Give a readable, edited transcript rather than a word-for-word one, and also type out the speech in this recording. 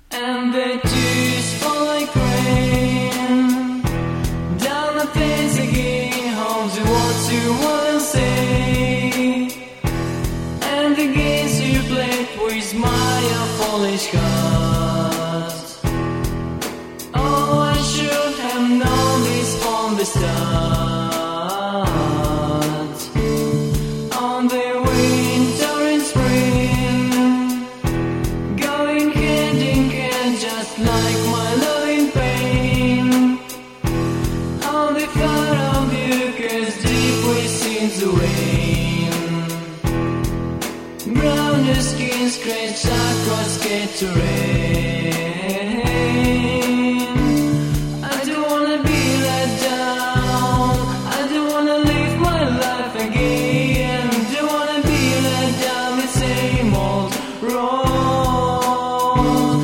And the tears fall like rain down the face again, home to what you wanna say. And the games you played with my foolish heart. Oh, I should have known this from the start. On the winter and spring, going hand in hand, just like my loving pain. On the thought of you goes deep within the rain. Brown your skin scratched across get to rain. I don't wanna be let down. I don't wanna live my life again. Don't wanna be let down the same old road.